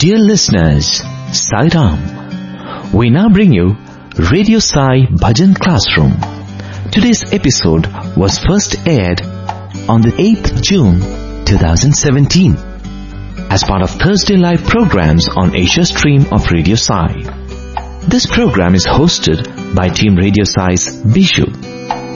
Dear listeners, Sai Ram. We now bring you Radio Sai Bhajan Classroom. Today's episode was first aired on the 8th June 2017 as part of Thursday Live programs on Asia Stream of Radio Sai. This program is hosted by Team Radio Sai's Bishu.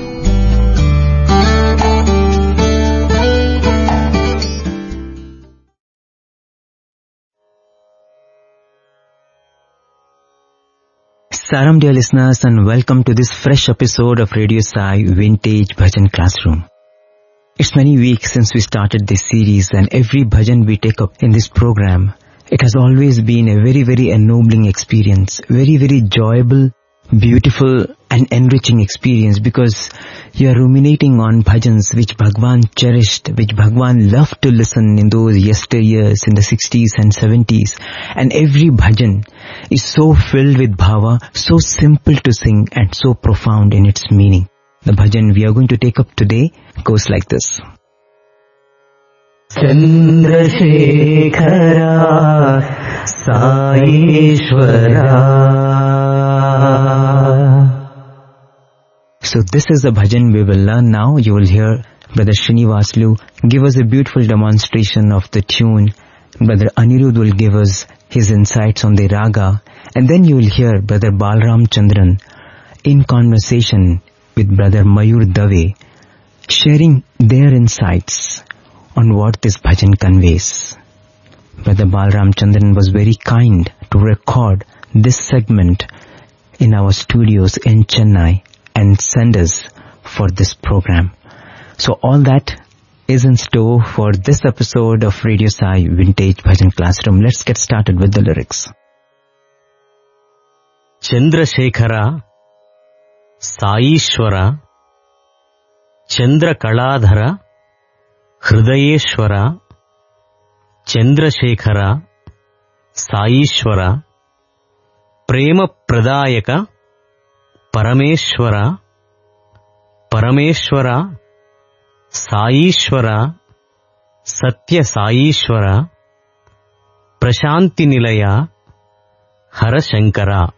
Saram, dear listeners, and welcome to this fresh episode of Radio Sai Vintage Bhajan Classroom. It's many weeks since we started this series, and every bhajan we take up in this program, it has always been a very, very ennobling experience, very, very enjoyable, beautiful and enriching experience, because you are ruminating on bhajans which Bhagwan cherished, which Bhagwan loved to listen in those yesteryears in the 60s and 70s. And every bhajan is so filled with bhava, so simple to sing and so profound in its meaning. The bhajan we are going to take up today goes like this. Chandrasekhara Saishwara. So this is the bhajan we will learn now. You will hear Brother Srinivaslu give us a beautiful demonstration of the tune. Brother Anirudh will give us his insights on the raga. And then you will hear Brother Balram Chandran in conversation with Brother Mayur Dave, sharing their insights on what this bhajan conveys. Brother Balram Chandran was very kind to record this segment in our studios in Chennai and send us for this program. So all that is in store for this episode of Radio Sai Vintage Bhajan Classroom. Let's get started with the lyrics. Chandrasekhara Saishwara Chandra Kaladhara Hridayeshwara Chandrasekhara Saishwara Prema Pradayaka Parameshwara Parameshwara Saishwara Satya Saishwara Prashanti Nilaya Hara Shankara.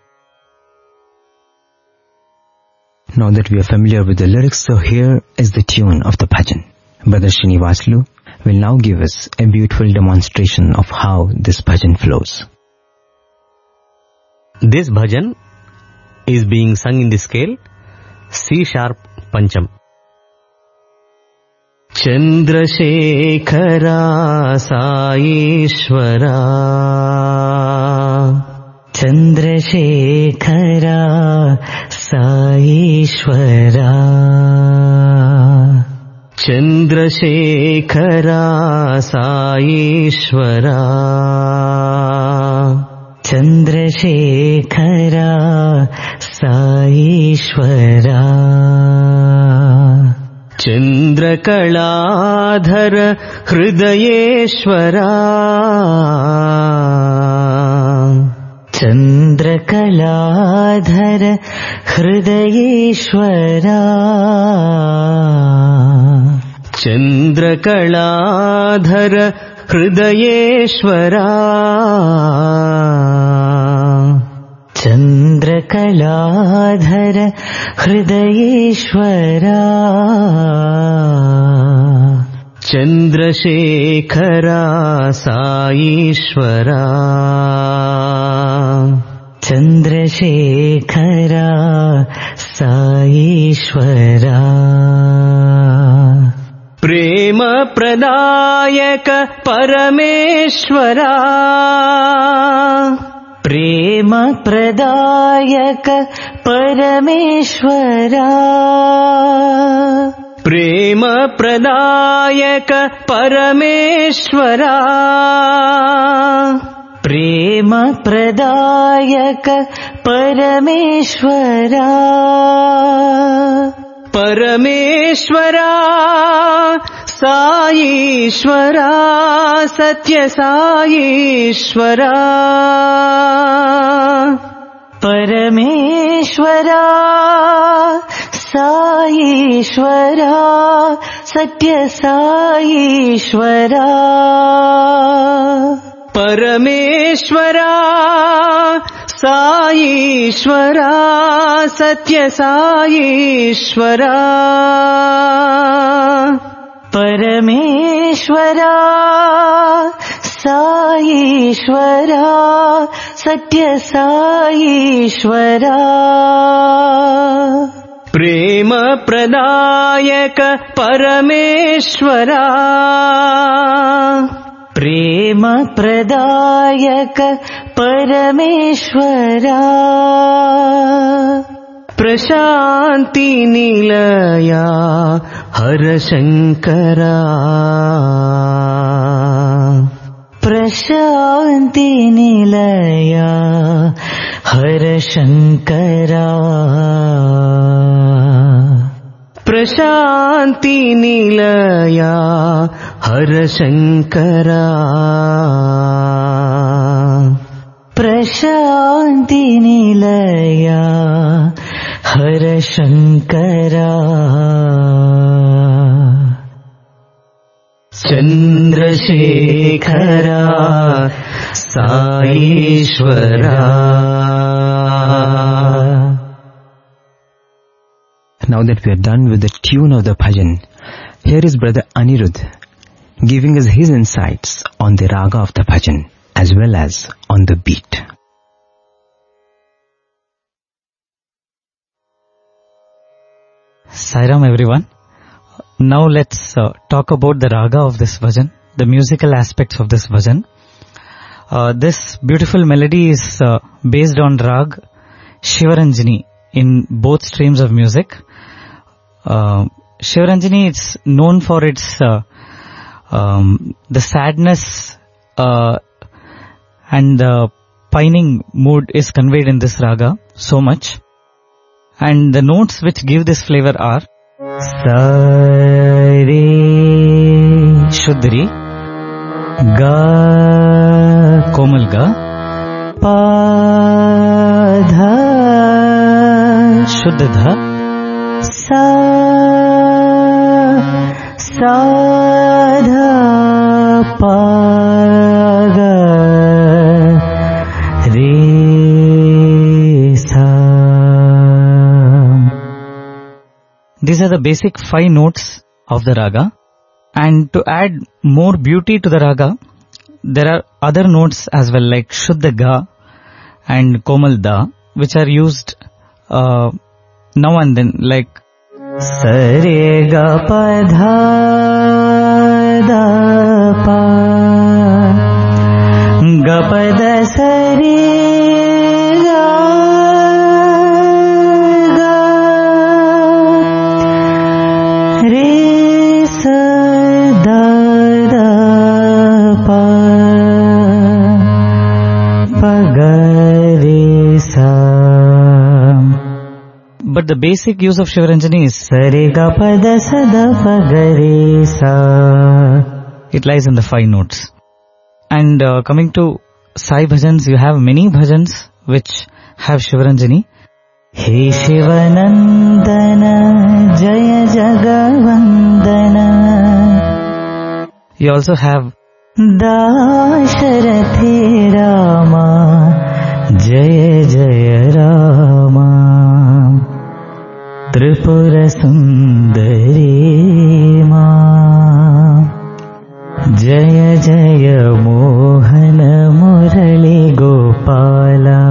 Now that we are familiar with the lyrics, so here is the tune of the bhajan. Brother Srinivaslu will now give us a beautiful demonstration of how this bhajan flows. This bhajan is being sung in the scale C sharp Pancham. Chandrasekhara Saishwara Chandrasekhara Saishwara Chandrasekhara Saishwara Chandrasekhara Saishwara Chandrakaladhara Hridayeshwara Chandrakaladhara Hridayeshwara Chandrakaladhara Hridayeshwara Chandrakaladhara Hridayeshwara Chandrasekhara Saishwara Chandrasekhara Saishwara Prema Pradayaka Parameshwara Prema Pradayaka Parameshwara Prema Pradayaka Parameshwara Prema Pradayaka Parameshwara Parameshwara Saishwara Satya Saishwara Parameshwara Saishwara Satya Saishwara परमेश्वरा साईश्वरा सत्य साईश्वरा परमेश्वरा साईश्वरा सत्य साईश्वरा प्रेम प्रदायक परमेश्वरा प्रेम प्रदायक परमेश्वरा प्रशांति निलया हर शंकरा प्रशांति निलया हर शंकरा प्रशांति निलया हर शंकरा प्रशांति निलया हर Shankara Chandrasekhara साईश्वरा. Now that we are done with the tune of the bhajan, here is Brother Anirudh giving us his insights on the raga of the bhajan as well as on the beat. Sairam everyone. Now let's talk about the raga of this bhajan, the musical aspects of this bhajan. This beautiful melody is based on rag Shivaranjani in both streams of music. Shivaranjani is known for its the sadness and the pining mood is conveyed in this raga so much. And the notes which give this flavor are Sa Re Shuddri, Ga Komal Ga, Pa Dha Shuddha Dha, Sa Dha Pa Ga Re Sa. These are the basic 5 notes of the raga, and to add more beauty to the raga, there are other notes as well like Shuddha Ga and Komal Da, which are used now and then, like Sa Re Ga Pa Dha Da Pa Ga Pa Da Sa Re But the basic use of Shivaranjani is Sa Re Ga Pa Da Sa Da Pa Ga Re Sa. It lies in the 5 notes. And coming to Sai bhajans, you have many bhajans which have Shivaranjani. He Shivanandana Jaya Jagavandana. You also have Dasharathe Rama Jaya Jaya Rama Tripura Sundari Ma Jaya Jaya Mohana Murali Gopala.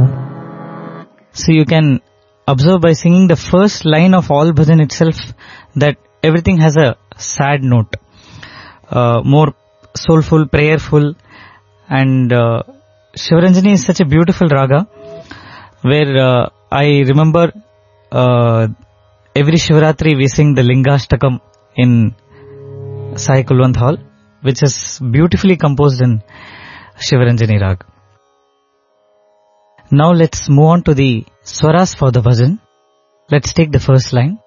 So you can observe by singing the first line of all bhajan itself that everything has a sad note, more soulful, prayerful, and Shivaranjani is such a beautiful raga where I remember every Shivaratri we sing the Lingashtakam in Sai Kulwant Hall, which is beautifully composed in Shivaranjani Rag. Now let's move on to the swaras for the bhajan. Let's take the first line.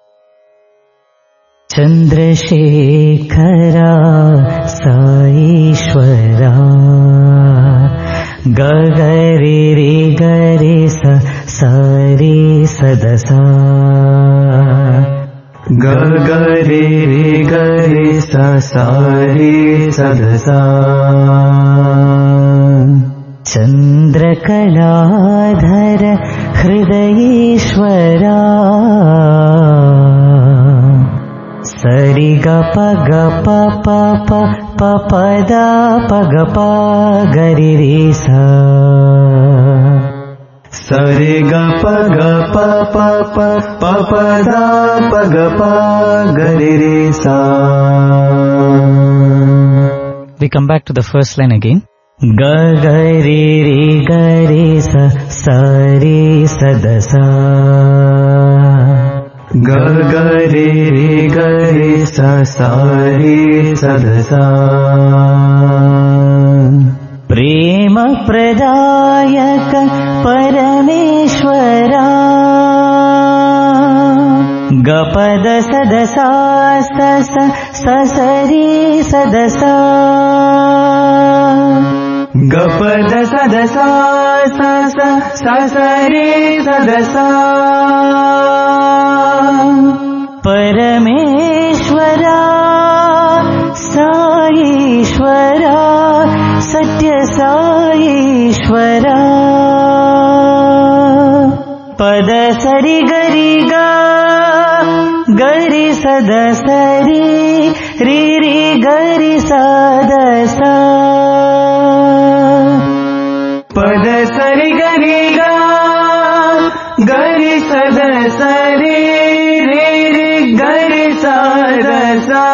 Chandrasekhara Saishwara Gagari Re Gare Sa Sari Sadasa Gagari Re Gare Sa Sari Sadasa चन्द्रकलाधर हृदयेश्वरा सरिग पग पप पदा पग प गरि सा सरिग पग पप पदा पग प गरि सा. We come back to the first line again. ग गरि रि गरि सा सरि सदसा ग गरि रि गरि सा सरि सदसा. प्रेम प्रदायक परमेश्वरा गपद सदसा ससरि सदसा गपद सदसा ससरि सदसा. परमेश्वरा साईश्वरा सत्य साईश्वरा पद सरि गरि गा गरि सदसरि रि रि गरि सदसा पद सरि गरि गा गरि सदसरि रि रि गरि सदसा.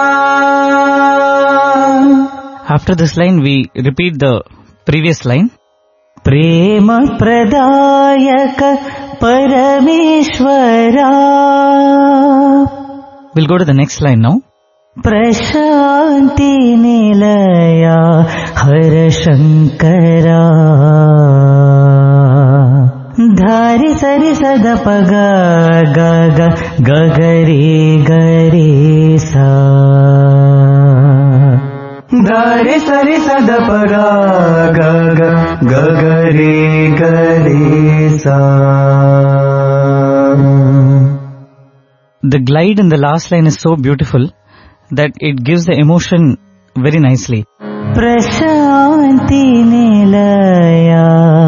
After this line, we repeat the previous line. प्रेम प्रदायक परमेश्वरा. We'll go to the next line now. प्रशान्ति निलया हर शंकरा धारि सरि सद पग ग गरि गरि सा धारि सरि सद पग ग गरि गरि सा. The glide in the last line is so beautiful that it gives the emotion very nicely. प्रशान्ति निलया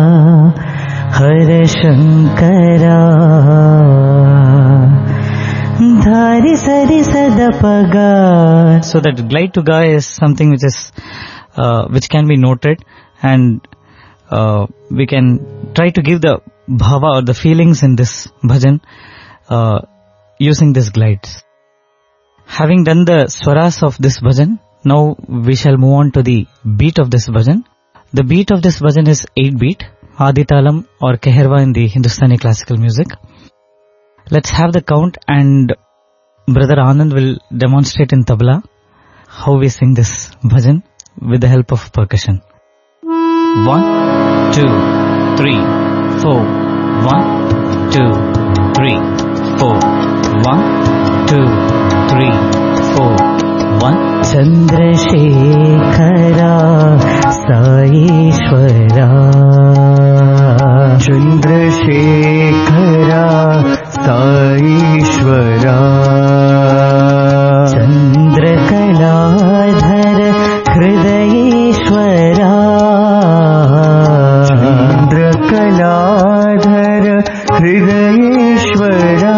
हर शंकरा धारि सरि सद पगा. So that glide to ga is something which can be noted, and we can try to give the bhava or the feelings in this bhajan using this glides. Having done the swaras of this bhajan, now we shall move on to the beat of this bhajan. The beat of this bhajan is 8 beat, Aditalam or Keherwa in the Hindustani classical music. Let's have the count, and Brother Anand will demonstrate in tabla how we sing this bhajan with the help of percussion. 1, 2, 3, 4. 1, 2, 3, 4. 1, 2, 3, 4. 1. Chandrasekhara साईश्वरा Chandrasekhara साईश्वरा चंद्रकलाधर हृदयेश्वरा चंद्रकलाधर हृदयेश्वरा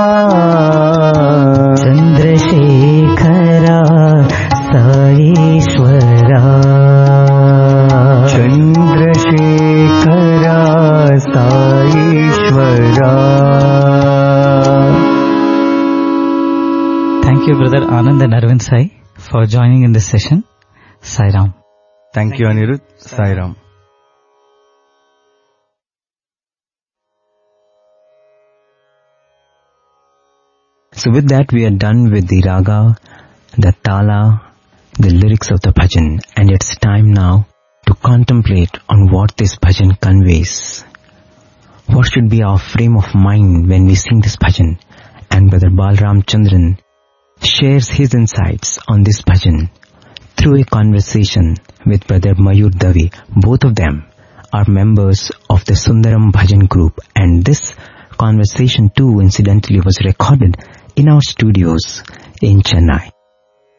Chandrasekhara साईश्वरा Chandrasekhara साईश्वरा. Thank you, Brother Anand and Arvind Sai, for joining in this session. Sai Ram. Thank you, Anirudh. Sai Ram. So with that, we are done with the raga, the tala, the lyrics of the bhajan, and it's time now to contemplate on what this bhajan conveys. What should be our frame of mind when we sing this bhajan? And Brother Balram Chandran shares his insights on this bhajan through a conversation with Brother Mayur Dave. Both of them are members of the Sundaram Bhajan group, and this conversation too incidentally was recorded in our studios in Chennai.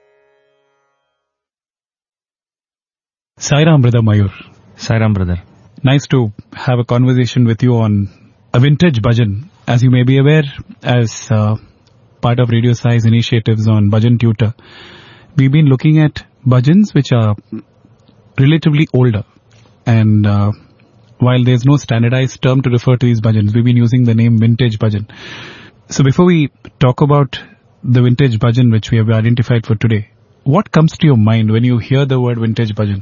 Sai Ram, Brother Mayur. Sai Ram, brother. nice to have a conversation with you on a vintage bhajan. As you may be aware, as part of Radio Sai's initiatives on Bhajan Tutor, we've been looking at bhajans which are relatively older. And while there's no standardized term to refer to these bhajans, we've been using the name vintage bhajan. So before we talk about the vintage bhajan which we have identified for today, what comes to your mind when you hear the word vintage bhajan?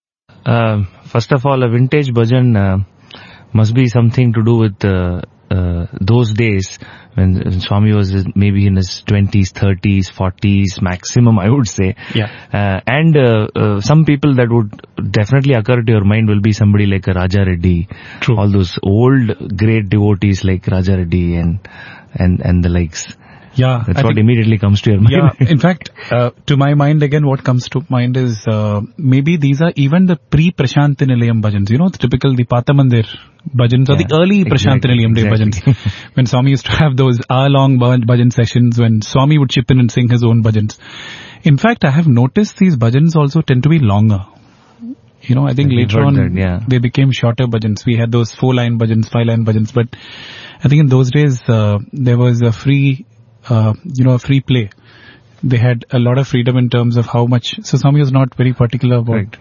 First of all, a vintage bhajan must be something to do with those days when Swami was maybe in his 20s, 30s, 40s maximum, I would say. Yeah. And some people that would definitely occur to your mind will be somebody like a Raja Reddy. True. All those old great devotees like Raja Reddy and the likes. Yeah. That's what immediately comes to your mind. Yeah. In fact, to my mind again, what comes to mind is maybe these are even the pre-Prashanti Nilayam bhajans. You know, the typical the Patamandir bhajans or the early Prashanti Nilayam day bhajans. When Swami used to have those hour-long bhajan sessions when Swami would chip in and sing his own bhajans. In fact, I have noticed these bhajans also tend to be longer. You know, I think later on they became shorter bhajans. We had those 4-line bhajans, 5-line bhajans, but I think in those days there was a free free play. They had a lot of freedom in terms of how much. So Swami was not very particular about,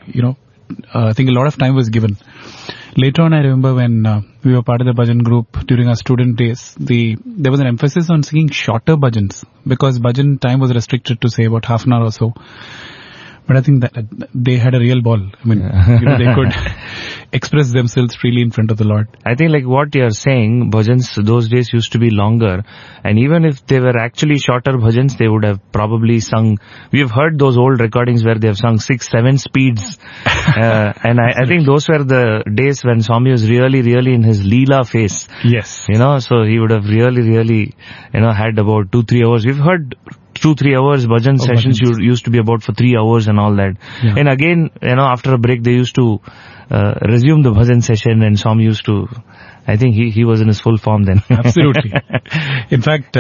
I think a lot of time was given. Later on, I remember when we were part of the bhajan group during our student days, there was an emphasis on singing shorter bhajans because bhajan time was restricted to say about half an hour or so. But I think that they had a real ball. I mean, they could express themselves freely in front of the Lord. I think like what you're saying, bhajans those days used to be longer. And even if they were actually shorter bhajans, they would have probably sung. We've heard those old recordings where they have sung 6-7 speeds. And I think those were the days when Swami was really, really in his Leela phase. Yes. So he would have really, had about 2-3 hours. We've heard 2-3 hours bhajan sessions used to be about for 3 hours and all that. Yeah. And again, after a break they used to resume the bhajan session and Swami used to, I think he was in his full form then. Absolutely. In fact,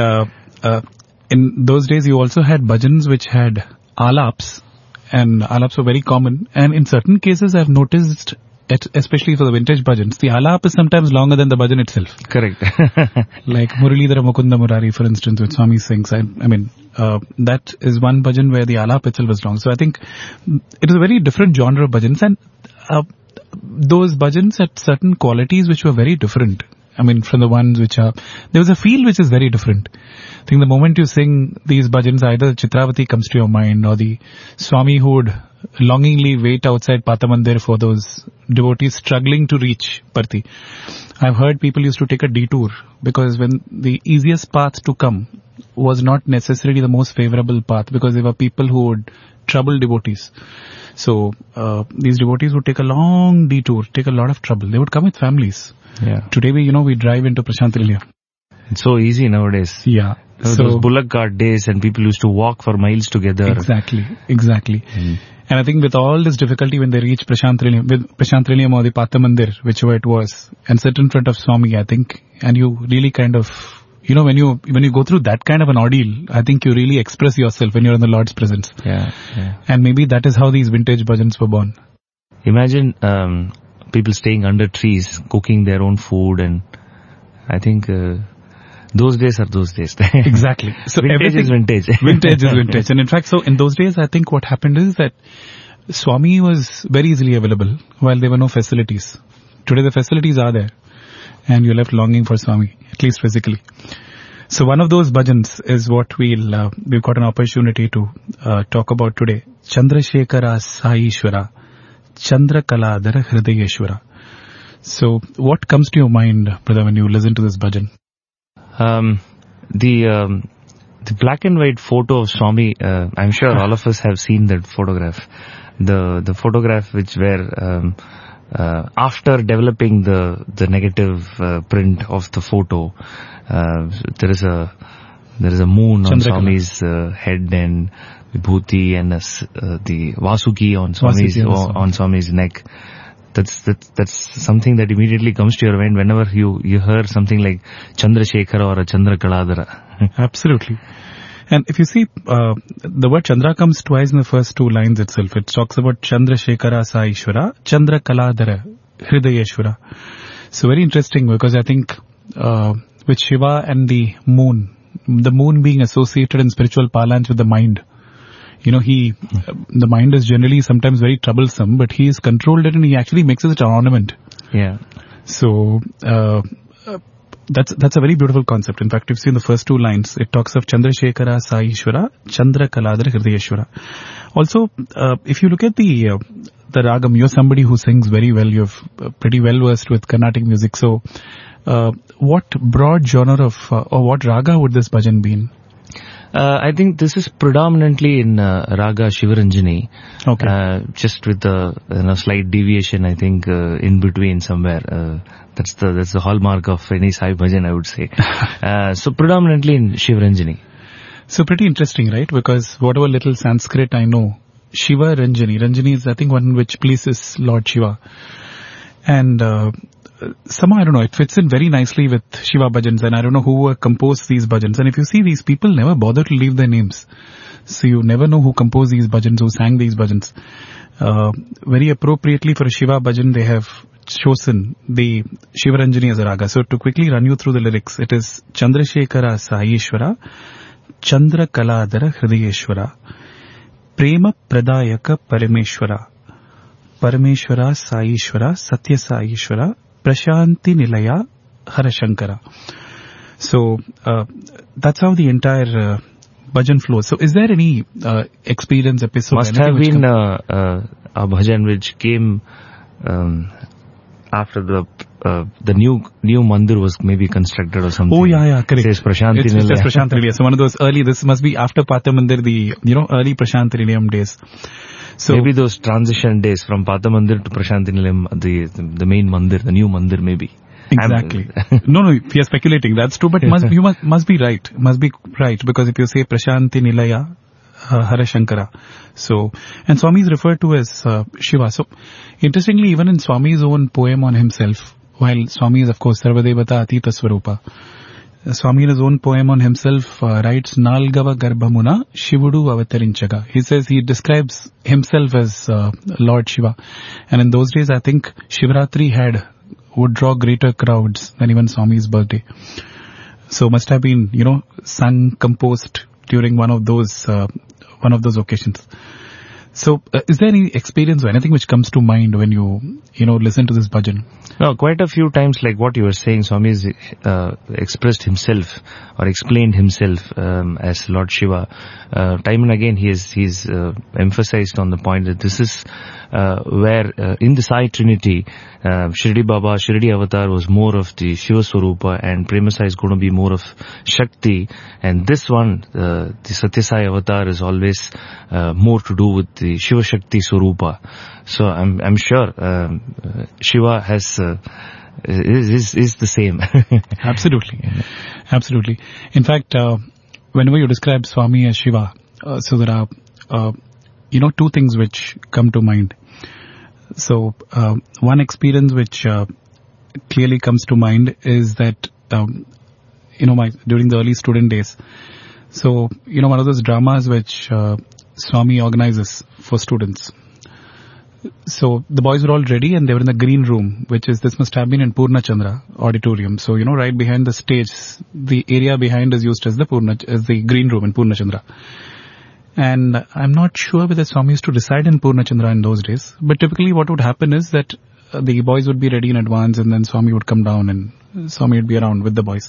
in those days you also had bhajans which had alaps, and alaps were very common, and in certain cases I've noticed, especially for the vintage bhajans, the alap is sometimes longer than the bhajan itself. Correct. Like Muralidhara Mukunda Murari, for instance, with Swami sings. I mean, that is one bhajan where the alap itself is long. So I think it is a very different genre of bhajans, and those bhajans had certain qualities which were very different. I mean, from the ones which are, there was a feel which is very different. I think the moment you sing these bhajans, either Chitravati comes to your mind or the Swami who would longingly wait outside Patamandir for those devotees struggling to reach Parthi. I've heard people used to take a detour because when the easiest path to come was not necessarily the most favorable path, because there were people who would trouble devotees. So these devotees would take a long detour, take a lot of trouble. They would come with families. Yeah. Today we drive into Prashanti Nilayam. It's so easy nowadays. Yeah. Those bullock cart days and people used to walk for miles together. Exactly. And I think with all this difficulty when they reach Prashanti Nilayam or the Patamandir, whichever it was, and sit in front of Swami, I think, and you really kind of, when you go through that kind of an ordeal, I think you really express yourself when you're in the Lord's presence. Yeah. And maybe that is how these vintage bhajans were born. Imagine people staying under trees, cooking their own food, and I think those days are those days. Exactly. So vintage is vintage. Vintage is vintage. And in fact, so in those days, I think what happened is that Swami was very easily available while there were no facilities. Today the facilities are there and you're left longing for Swami, at least physically. So one of those bhajans is what we've got an opportunity to talk about today. Chandrasekhara Saishwara, Chandra Kaladhara Hridayeshwara. So what comes to your mind, brother, when you listen to this bhajan? The black and white photo of Swami, I'm sure all of us have seen that photograph. The photograph where after developing the negative print of the photo, there is a moon on Swami's head and Vibhuti and the Vasuki on Swami's neck. That's something that immediately comes to your mind whenever you hear something like Chandrasekhara or a Chandra Kaladhara. Absolutely. And if you see, the word Chandra comes twice in the first two lines itself. It talks about Chandrasekhara Saishwara, Chandra Kaladhara. Hridayeshwara. So very interesting, because I think with Shiva and the moon being associated in spiritual parlance with the mind. The mind is generally sometimes very troublesome, but he has controlled it and he actually makes it an ornament. Yeah. So, that's a very beautiful concept. In fact, if you see in the first two lines, it talks of Chandrasekhara Saishwara, Chandra Kaladara Hridayeshwara. Also, if you look at the ragam, you're somebody who sings very well, you're pretty well versed with Carnatic music. So, what broad genre of, or what raga would this bhajan be in? I think this is predominantly in Raga Shivaranjani. Okay. Just with the slight deviation, I think, in between somewhere. That's the hallmark of any Sai bhajan, I would say. So predominantly in Shivaranjani. So pretty interesting, right? Because whatever little Sanskrit I know, Shiva Ranjani. Ranjani is, I think, one which pleases Lord Shiva. And somehow, I don't know, it fits in very nicely with Shiva bhajans, and I don't know who composed these bhajans. And if you see, these people never bother to leave their names. So you never know who composed these bhajans, who sang these bhajans. Very appropriately for a Shiva bhajan, they have chosen the Shivaranjani as a raga. So to quickly run you through the lyrics, it is Chandrasekhara Saishwara, Chandra Kaladara Hridayeshwara, Prema Pradayaka Parameshwara, Parameshwara Saishwara, Satya Saishwara, Prashanti Nilaya Harashankara. So that's how the entire bhajan flows. So is there any experience episode? Must have been a bhajan which came after the new mandir was maybe constructed or something. Oh yeah, correct. It says Prashanti Nilaya. It says Prashanti Nilaya. So one of those early, this must be after Pata Mandir, the early Prashanti Nilayam days. So maybe those transition days from Pata Mandir to Prashanti Nilayam, the main mandir, the new mandir maybe. Exactly. No, we are speculating. That's true, but you must be right. Must be right, because if you say Prashanti Nilaya Harashankara, so, and Swami is referred to as Shiva. So interestingly, even in Swami's own poem on himself, while Swami is of course Sarvadevata Atita Swarupa, Swami in his own poem on himself writes Nalgava Garbhamuna Shivudu Avatarinchaga. He says, he describes himself as Lord Shiva. And in those days, I think Shivratri would draw greater crowds than even Swami's birthday. So must have been, sung, composed during one of those occasions. So, is there any experience or anything which comes to mind when you listen to this bhajan? No, quite a few times, like what you were saying, Swami has expressed himself or explained himself as Lord Shiva. Time and again, he's emphasized on the point that this is where in the Sai Trinity, Shirdi Baba, Shirdi Avatar was more of the Shiva Swarupa, and Prema Sai is going to be more of Shakti, and this one, the Satya Sai Avatar, is always more to do with the Shiva Shakti Swarupa. So I'm sure Shiva has is the same. Absolutely. In fact, whenever you describe Swami as Shiva, so there are two things which come to mind. So one experience which clearly comes to mind is that during the early student days. So one of those dramas which Swami organizes for students. So the boys were all ready and they were in the green room, this must have been in Purna Chandra auditorium. So, right behind the stage, the area behind is used as the green room in Purna Chandra. And I'm not sure whether Swami used to reside in Purna Chandra in those days, but typically what would happen is that the boys would be ready in advance and then Swami would come down and Swami would be around with the boys.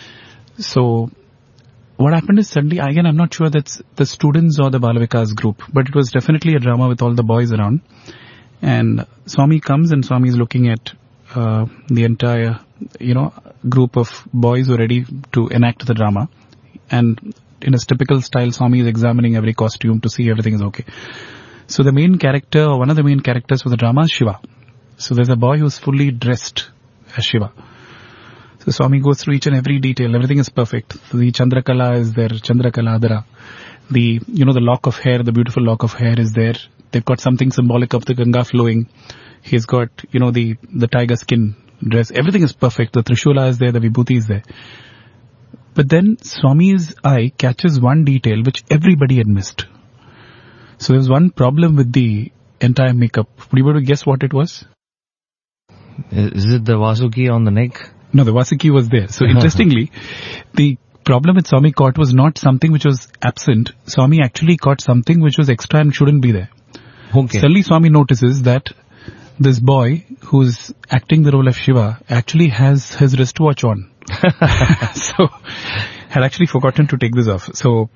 So what happened is suddenly, again, I'm not sure that's the students or the Balavikas group, but it was definitely a drama with all the boys around. And Swami comes and Swami is looking at the entire, group of boys who are ready to enact the drama. And in a typical style, Swami is examining every costume to see everything is okay. So the main character, or one of the main characters for the drama is Shiva. So there's a boy who's fully dressed as Shiva. So Swami goes through each and every detail. Everything is perfect. So the Chandrakala is there, Chandrakaladara. The lock of hair, the beautiful lock of hair is there. They've got something symbolic of the Ganga flowing. He's got, the tiger skin dress. Everything is perfect. The Trishula is there, the Vibhuti is there. But then Swami's eye catches one detail which everybody had missed. So there was one problem with the entire makeup. Would you be able to guess what it was? Is it the Vasuki on the neck? No, the Vasuki was there. So interestingly, the problem with Swami caught was not something which was absent. Swami actually caught something which was extra and shouldn't be there. Okay. Suddenly Swami notices that this boy who's acting the role of Shiva actually has his wristwatch on. So, had actually forgotten to take this off. So,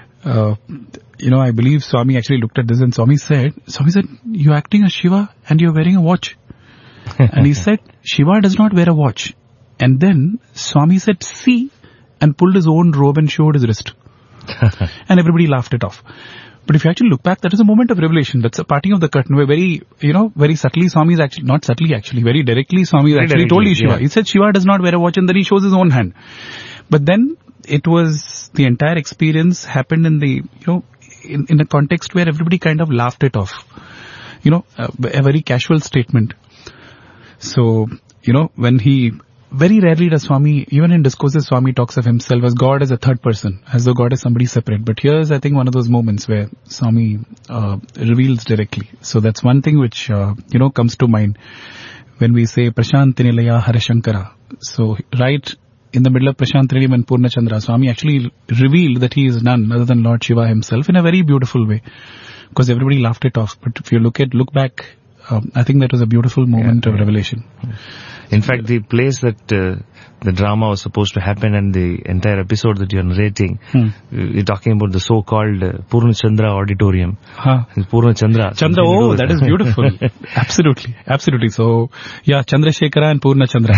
I believe Swami actually looked at this and Swami said, you're acting as Shiva and you're wearing a watch. And he said, Shiva does not wear a watch. And then Swami said, see, and pulled his own robe and showed his wrist. And everybody laughed it off. But if you actually look back, that is a moment of revelation. That's a parting of the curtain where very subtly Swami is actually, not subtly actually, very directly Swami actually told you Shiva. Yeah. He said Shiva does not wear a watch and then he shows his own hand. But then it was, the entire experience happened in the, in a context where everybody kind of laughed it off. A very casual statement. So, when he, very rarely does Swami, even in discourses, Swami talks of himself as God as a third person, as though God is somebody separate. But here's, I think, one of those moments where Swami reveals directly. So that's one thing which, comes to mind when we say Prashantinilaya Harashankara. So right in the middle of Prashantinilaya and Purna Chandra, Swami actually revealed that he is none other than Lord Shiva himself in a very beautiful way. Because everybody laughed it off. But if you look back, I think that was a beautiful moment of revelation. In fact, the place that the drama was supposed to happen and the entire episode that you're narrating, you're talking about the so-called Purna Chandra auditorium. Purna Chandra. Chandra, that is beautiful. Absolutely. So, Chandrasekhara and Purna Chandra.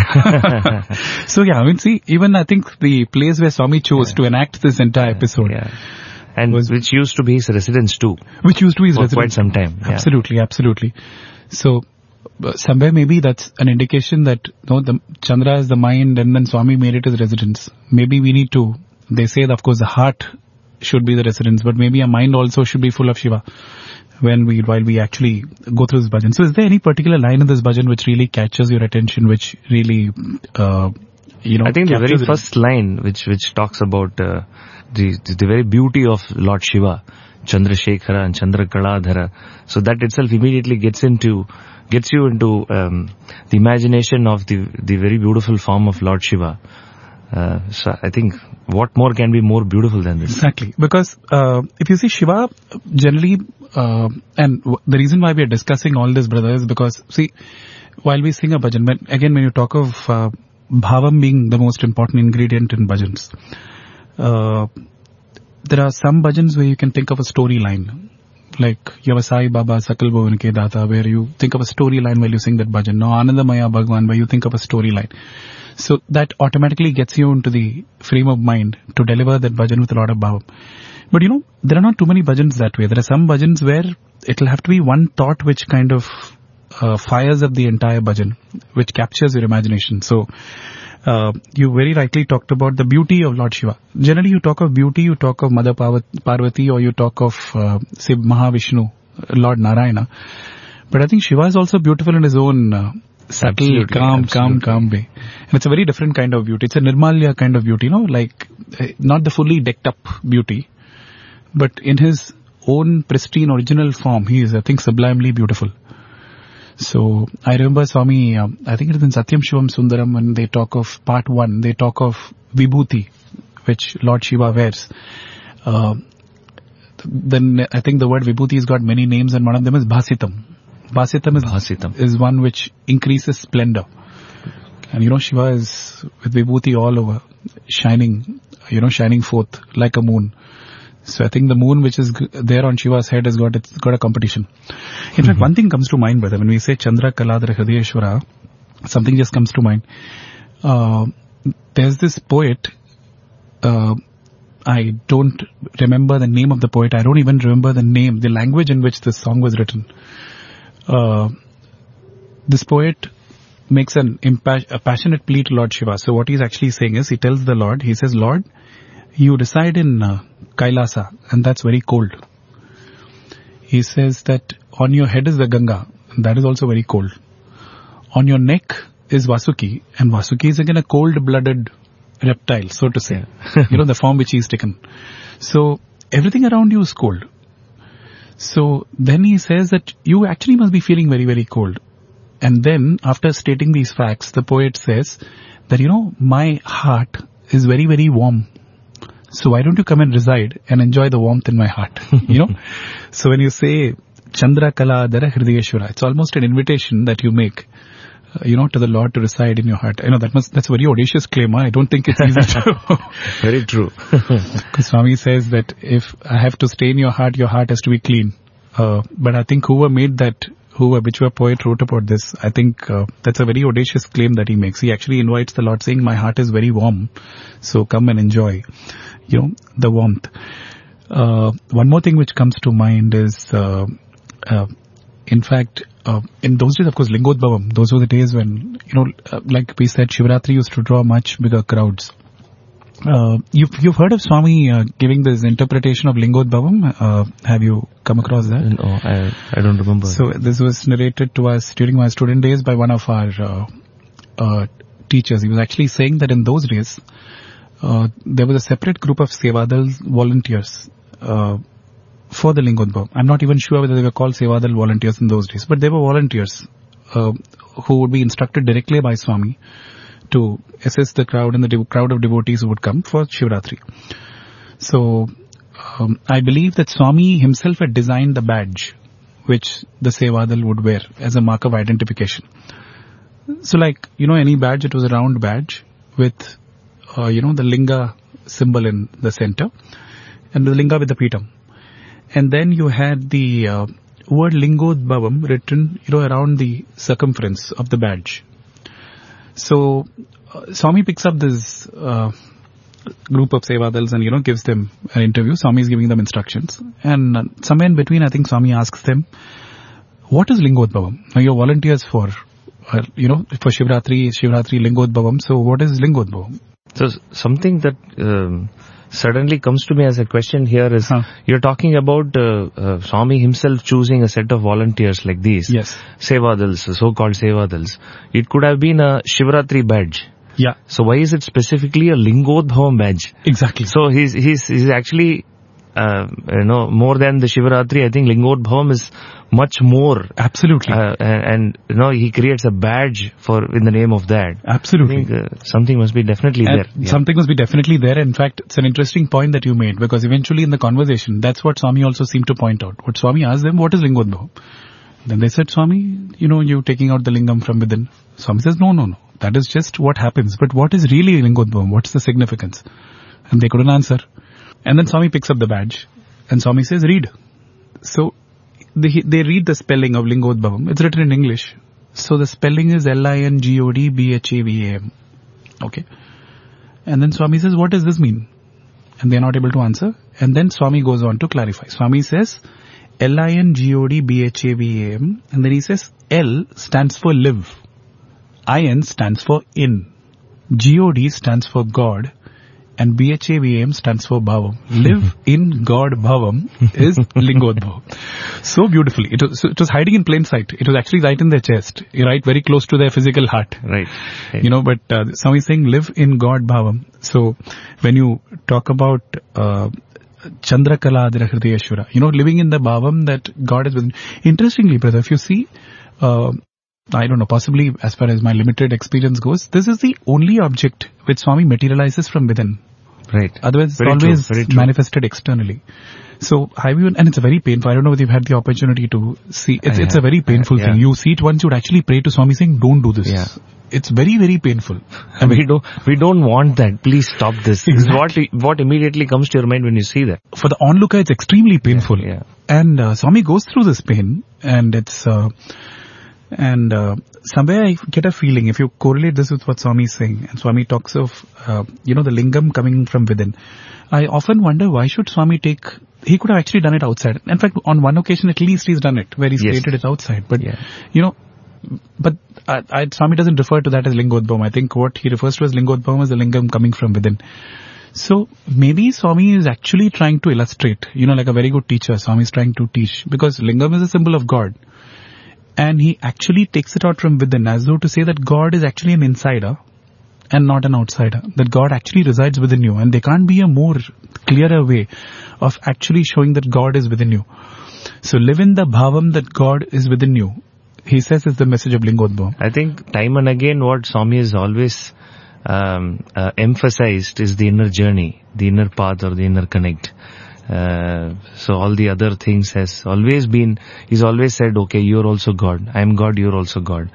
So, even I think the place where Swami chose to enact this entire episode. And which used to be his residence too. Which used to be his residence. For quite some time. Absolutely. So, somewhere maybe that's an indication that the Chandra is the mind and then Swami made it his residence. Maybe we need to, they say that of course the heart should be the residence, but maybe our mind also should be full of Shiva while we actually go through this bhajan. So is there any particular line in this bhajan which really catches your attention, which really, I think the very first line which talks about the very beauty of Lord Shiva, Chandrasekhara and Chandrakala. So that itself immediately gets you into the imagination of the very beautiful form of Lord Shiva. So I think what more can be more beautiful than this? Exactly. Because if you see Shiva, generally, and the reason why we are discussing all this, brother, is because, see, while we sing a bhajan, when you talk of bhavam being the most important ingredient in bhajans, there are some bhajans where you can think of a storyline. Like Yavasai Baba Sakal Bhuvan Ke Data, where you think of a storyline while you sing that bhajan. No, Anandamaya Bhagwan, where you think of a storyline. So that automatically gets you into the frame of mind to deliver that bhajan with a lot of bhavam. But there are not too many bhajans that way. There are some bhajans where it'll have to be one thought which kind of fires up the entire bhajan, which captures your imagination. So, you very rightly talked about the beauty of Lord Shiva. Generally, you talk of beauty, you talk of Mother Parvati, or you talk of, say, Mahavishnu, Lord Narayana. But I think Shiva is also beautiful in his own subtle, calm way. And it's a very different kind of beauty. It's a Nirmalya kind of beauty, like not the fully decked up beauty, but in his own pristine original form, he is, I think, sublimely beautiful. So, I remember Swami, I think it is in Satyam Shivam Sundaram, when they talk of part 1, they talk of Vibhuti, which Lord Shiva wears. Then I think the word Vibhuti has got many names, and one of them is Bhasitam. Bhasitam is one which increases splendor. And Shiva is with Vibhuti all over, shining forth like a moon. So I think the moon which is there on Shiva's head has got a competition. In fact, one thing comes to mind, brother, when we say Chandra Kaladhara Hridayeshwara, something just comes to mind. There's this poet, I don't remember the name of the poet, I don't even remember the language in which this song was written. This poet makes a passionate plea to Lord Shiva. So what he's actually saying is, he tells the Lord, he says, Lord, you reside in Kailasa, and that's very cold. He says that on your head is the Ganga, and that is also very cold. On your neck is Vasuki, and Vasuki is again a cold-blooded reptile, so to say. The form which he's taken. So, everything around you is cold. So, then he says that you actually must be feeling very, very cold. And then, after stating these facts, the poet says that, my heart is very, very warm. So why don't you come and reside and enjoy the warmth in my heart? So when you say Chandra Kala Dara Hridayeshwara, it's almost an invitation that you make, to the Lord to reside in your heart. I know that's a very audacious claim. I don't think it's easy to. Very true. Because Swami says that if I have to stay in your heart has to be clean. But I think whichever poet wrote about this, I think that's a very audacious claim that he makes. He actually invites the Lord saying, my heart is very warm, so come and enjoy, the warmth. One more thing which comes to mind is, in fact, in those days, of course, Lingodbhavam, those were the days when, like we said, Shivratri used to draw much bigger crowds. You've heard of Swami giving this interpretation of Lingodbhavam? Have you come across that? No, I don't remember. So this was narrated to us during my student days by one of our teachers. He was actually saying that in those days, there was a separate group of Sevadal volunteers for the Lingodbhavam. I'm not even sure whether they were called Sevadal volunteers in those days, but they were volunteers who would be instructed directly by Swami to assist the crowd and the crowd of devotees who would come for Shivratri. So, I believe that Swami himself had designed the badge which the Sevadal would wear as a mark of identification. So like, any badge, it was a round badge with, the linga symbol in the center and the linga with the pitam. And then you had the word Lingodbhavam written, around the circumference of the badge. So, Swami picks up this group of Sevadals and, gives them an interview. Swami is giving them instructions. And somewhere in between, I think Swami asks them, what is Lingodbhavam? Now, you're volunteers for Shivratri Lingodbhavam. So, what is Lingodbhavam? So, something that suddenly comes to me as a question here is, you're talking about Swami himself choosing a set of volunteers like these. Yes. Sevadals, so-called Sevadals. It could have been a Shivratri badge. Yeah. So why is it specifically a Lingodbhavam badge? Exactly. So he's actually, more than the Shivratri. I think Lingodbhavam is much more. Absolutely. And he creates a badge in the name of that. Absolutely. I think something must be definitely there. Yeah. Something must be definitely there. In fact, it's an interesting point that you made, because eventually in the conversation, that's what Swami also seemed to point out. What Swami asked them, what is Lingodbhavam? Then they said, Swami, you taking out the lingam from within. Swami says, no. That is just what happens. But what is really Lingodbhavam? What's the significance? And they couldn't answer. And then Swami picks up the badge and Swami says, read. So they read the spelling of Lingodbhavam. It's written in English. So the spelling is Lingodbhavam. Okay. And then Swami says, what does this mean? And they're not able to answer. And then Swami goes on to clarify. Swami says, Lingodbhavam. And then he says, L stands for live. IN stands for in. God stands for God. And Bhavam stands for Bhavam. Live in God Bhavam is Lingodbhavam. So beautifully. It was hiding in plain sight. It was actually right in their chest. Right, very close to their physical heart. Right. But Swami is saying live in God Bhavam. So when you talk about Chandra Kala Dara Hridayeshwara, living in the Bhavam that God is within. Interestingly, brother, if you see, I don't know, possibly as far as my limited experience goes, this is the only object which Swami materializes from within. Right. Otherwise, it's always manifested externally. So, and it's a very painful, I don't know whether you've had the opportunity to see, it's a very painful thing. You see it once, you'd actually pray to Swami saying, don't do this. Yeah. It's very, very painful. And we don't want that. Please stop this. Exactly. What immediately comes to your mind when you see that? For the onlooker, it's extremely painful. Yeah. And Swami goes through this pain, and it's, somewhere I get a feeling, if you correlate this with what Swami is saying, and Swami talks of, the lingam coming from within. I often wonder, why should Swami he could have actually done it outside. In fact, on one occasion at least he's done it, where he's created it outside. But, Swami doesn't refer to that as Lingodbhavam. I think what he refers to as Lingodbhavam is the lingam coming from within. So, maybe Swami is actually trying to illustrate, like a very good teacher, Swami is trying to teach, because lingam is a symbol of God. And he actually takes it out from within, as though to say that God is actually an insider and not an outsider. That God actually resides within you. And there can't be a more clearer way of actually showing that God is within you. So live in the bhavam that God is within you. he says is the message of Lingodbhavam. I think time and again what Swami has always emphasized is the inner journey, the inner path or the inner connect. So all the other things he's always said, okay, you're also God, I'm God, you're also God.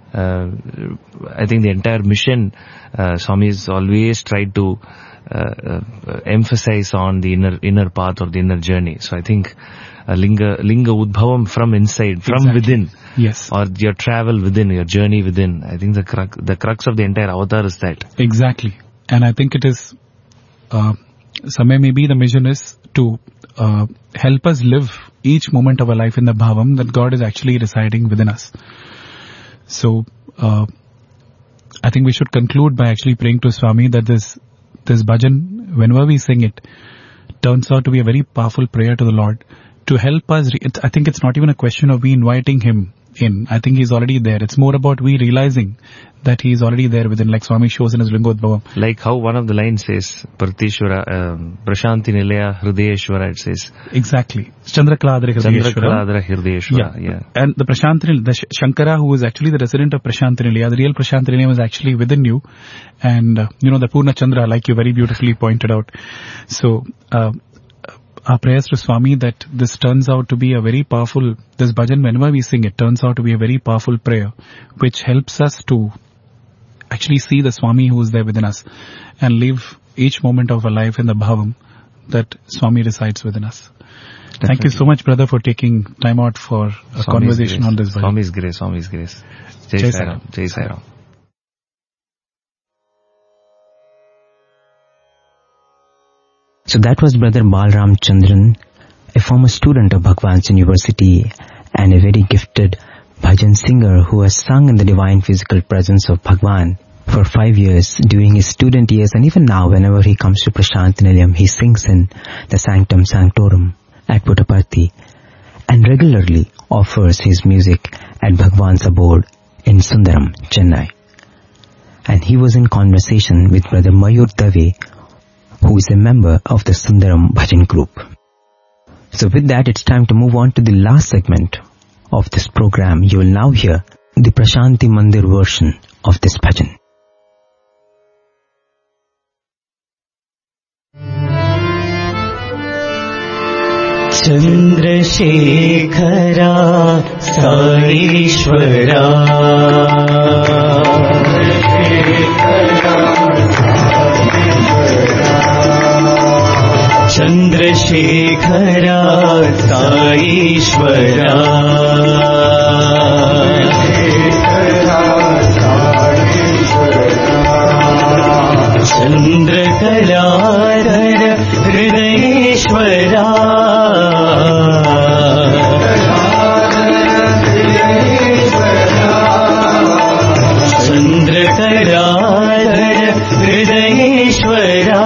I think the entire mission, Swami has always tried to emphasize on the inner path or the inner journey. So I think linga udbhavam from inside, from within. Yes. Or your travel within, your journey within. I think the crux of the entire avatar is that. Exactly. And I think it is, somewhere maybe the mission is to help us live each moment of our life in the bhavam that God is actually residing within us. So, I think we should conclude by actually praying to Swami that this bhajan, whenever we sing it, turns out to be a very powerful prayer to the Lord to help us. I think it's not even a question of we inviting Him in. I think He's already there. It's more about we realizing that He's already there within, like Swami shows in his Lingodbhavam. Like how one of the lines says, Pratishwara, Prashanti Nilaya Hridayeshwara, it says. Exactly. Chandrakala Hridayeshwara. Yeah. And the Prashanti, the Shankara, who is actually the resident of Prashanti Nilaya, the real Prashanti Nilaya is actually within you. And, the Purna Chandra, like you very beautifully pointed out. So, our prayers to Swami that this turns out to be a very powerful, this bhajan, whenever we sing it, turns out to be a very powerful prayer, which helps us to actually see the Swami who is there within us and live each moment of our life in the bhavam that Swami resides within us. Definitely. Thank you so much, brother, for taking time out for a conversation on this bhajan. Swami's grace. Jai Sai Ram. Jai Sai Ram. So that was Brother Balram Chandran, a former student of Bhagwan's University and a very gifted bhajan singer who has sung in the divine physical presence of Bhagwan for 5 years during his student years, and even now whenever he comes to Prashanti Nilayam, he sings in the Sanctum Sanctorum at Puttaparthi and regularly offers his music at Bhagwan's abode in Sundaram, Chennai. And he was in conversation with Brother Mayur Dave, who is a member of the Sundaram Bhajan group. So with that, it's time to move on to the last segment of this program. You will now hear the Prashanti Mandir version of this bhajan. Chandrasekhara Saishwara Chandrasekhara Saishwara Chandrakalaadhara Hridayeshwara Chandrakalaadhara Hridayeshwara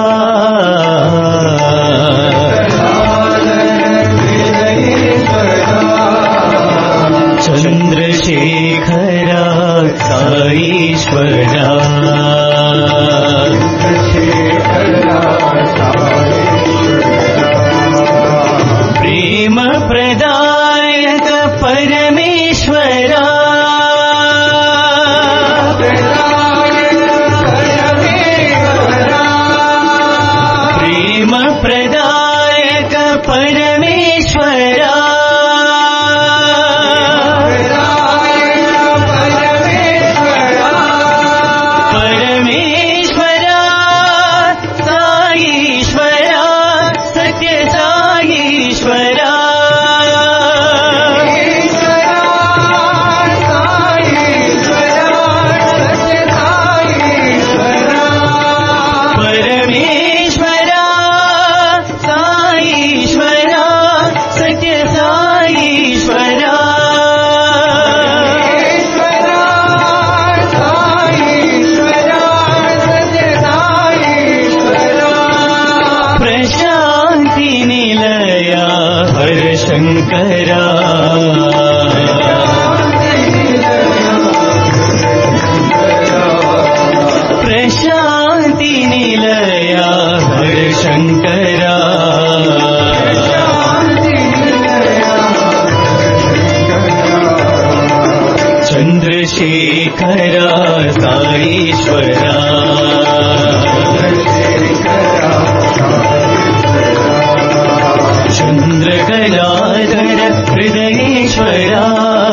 Chandrashekhara साईश्वरा चन्द्रकलाधर हृदयेश्वरा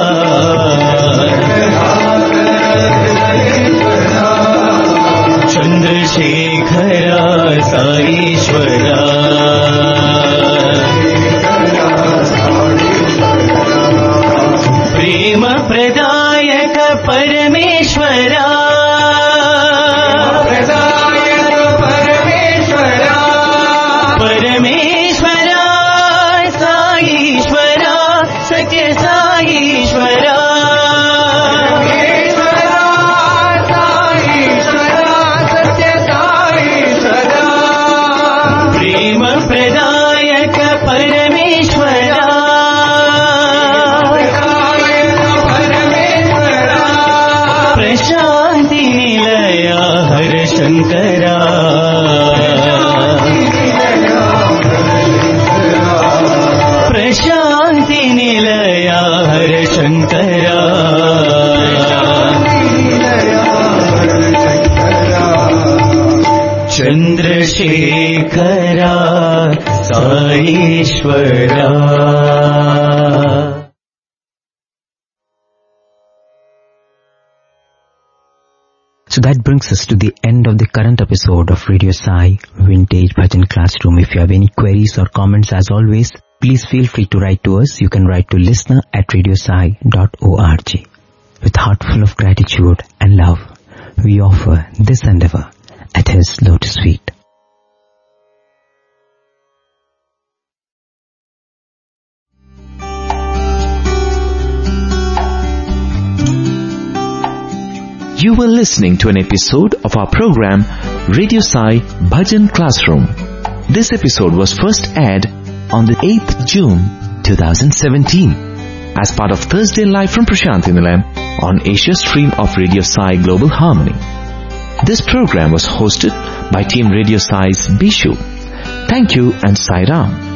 Chandrashekhara साईश्वरा प्रेम प्रदायक परमेश्वरा परमेश्वरा साईश्वरा सत्य साईश्वरा प्रेम प्रदायक परमेश्वरा प्रशांति निलया हर शंकरा प्रशांति निलया हर Shankara Chandrashekhara साईश्वरा. So that brings us to the end of the current episode of Radio Sai Vintage Bhajan Classroom. If you have any queries or comments, as always, please feel free to write to us. You can write to listener@radiosai.org. With heart full of gratitude and love, we offer this endeavor at His lotus feet. You were listening to an episode of our program Radio Sai Bhajan Classroom. This episode was first aired on the 8th June 2017 as part of Thursday Live from Prashanthi Nilayam on Asia stream of Radio Sai Global Harmony. This program was hosted by Team Radio Sai's Bishu. Thank you and Sai Ram.